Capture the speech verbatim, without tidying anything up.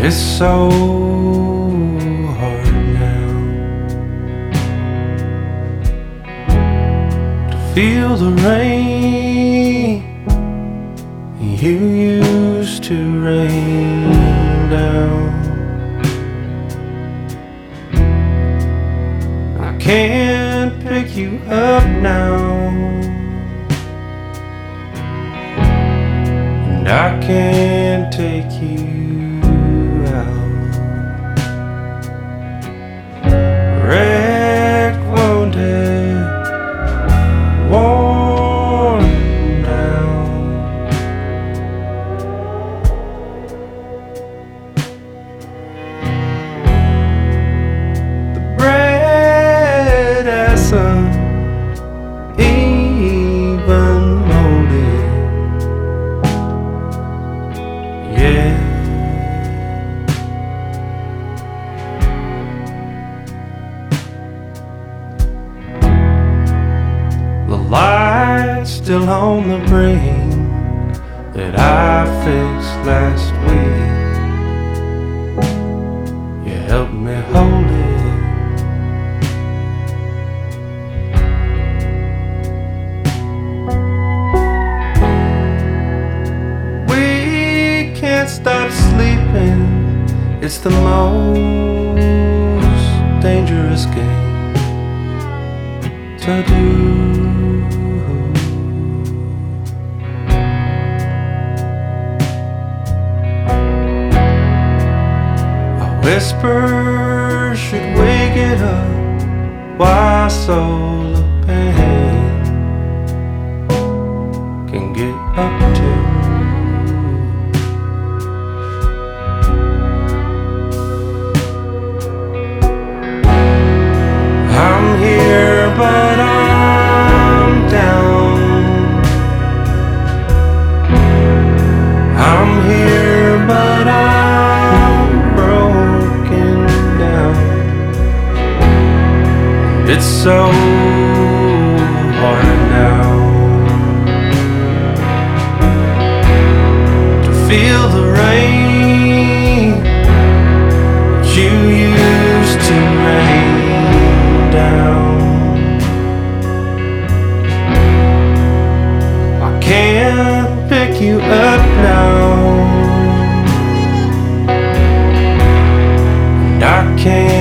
It's so hard now to feel the rain you used to rain down. I can't pick you up now, and I can't take you out. Wrecked, wounded, worn down. The bread as uneven molded, yeah. The light's still on the brain that I fixed last week. You helped me hold it. We can't stop sleeping. It's the most dangerous game to do. Whisper should wake it up. Why soul of pain can get up to. I'm here but I'm down. I'm here but I'm It's so hard now to feel the rain that you used to rain down. I can't pick you up now, and I can't